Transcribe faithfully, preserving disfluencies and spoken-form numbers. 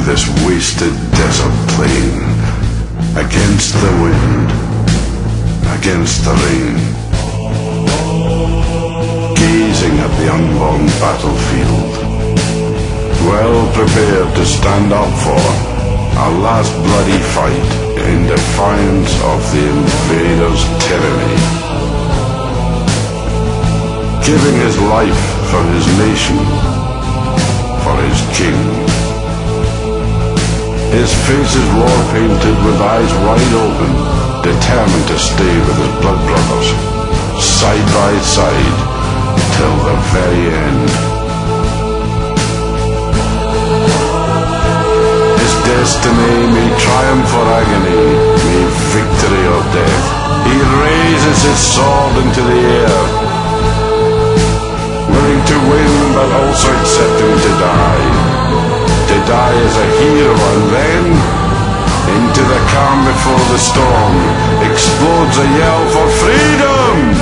this wasted desert plain, against the wind, against the rain, gazing at the unborn battlefield, well prepared to stand up for a last bloody fight in defiance of the invader's tyranny, giving his life for his nation, for his king. His face is war-painted with eyes wide open, determined to stay with his blood brothers, side by side, till the very end. His destiny may triumph or agony, may victory or death. He raises his sword into the air, willing to win but also accepting to die. To die as a hero, and then, into the calm before the storm, explodes a yell for freedom!